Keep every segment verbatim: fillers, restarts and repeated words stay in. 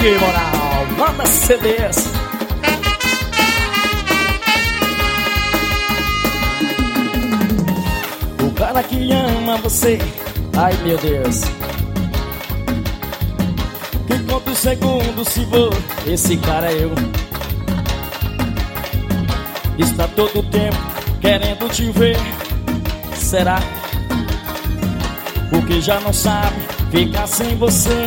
Que moral, manda C Ds. O cara que ama você, ai meu Deus, que conta os segundos se for, esse cara é eu. Está todo o tempo querendo te ver, será? Porque já não sabe ficar sem você.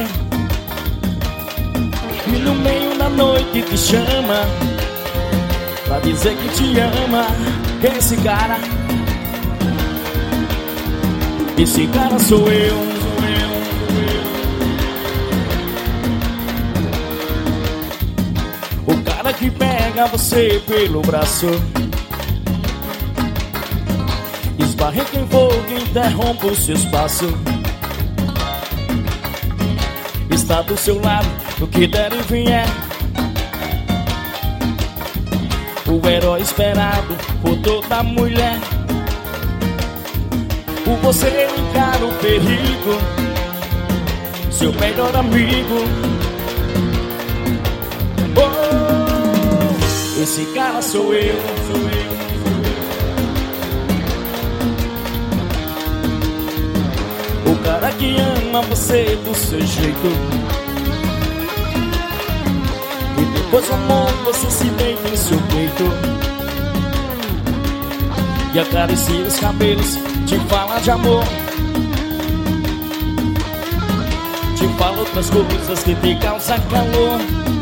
E no meio da noite te chama pra dizer que te ama. Quem é esse cara? Esse cara sou eu, sou eu, sou eu. O cara que pega você pelo braço, esbarra quem for que interrompe o seu espaço. Está do seu lado, no que der e vier, o herói esperado por toda mulher. Por você encara o perigo, seu melhor amigo. Oh, esse cara sou eu, sou eu. O cara que ama você do seu jeito, e depois o amor você se deita em seu peito e acaricia os cabelos, te fala de amor, te fala outras coisas que te causam calor.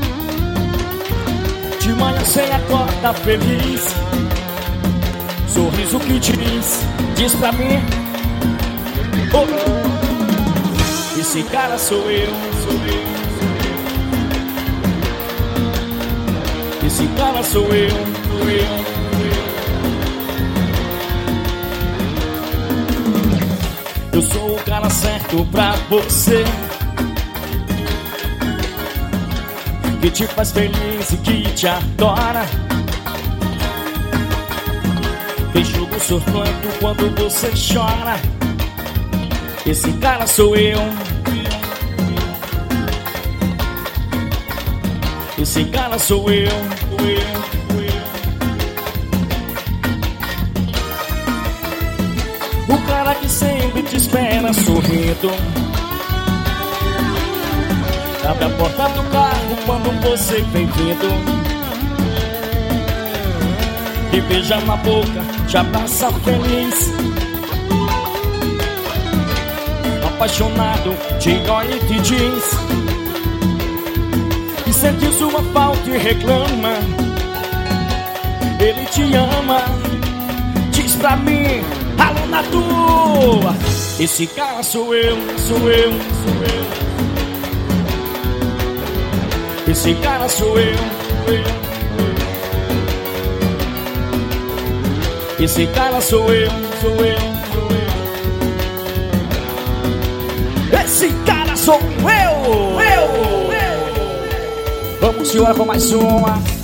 De manhã você acorda feliz, sorriso que diz, diz pra mim, oh, esse cara sou eu, sou eu. Esse cara sou eu, sou eu. Eu sou o cara certo pra você, que te faz feliz e que te adora, que enxuga o seu pranto quando você chora. Esse cara sou eu. Esse cara sou eu, sou eu, sou eu. O cara que sempre te espera sorrindo, abre a porta do carro quando você vem vindo, e beija na boca, te abraça feliz, apaixonado, te olha e te diz que sente sua falta e reclama. Ele te ama, diz pra mim, alô na tua. Esse cara sou eu, sou eu, sou eu. Esse cara sou eu, sou eu. Esse cara sou eu, sou eu, sou eu. Esse cara sou eu, eu, eu. Vamos embora com mais uma.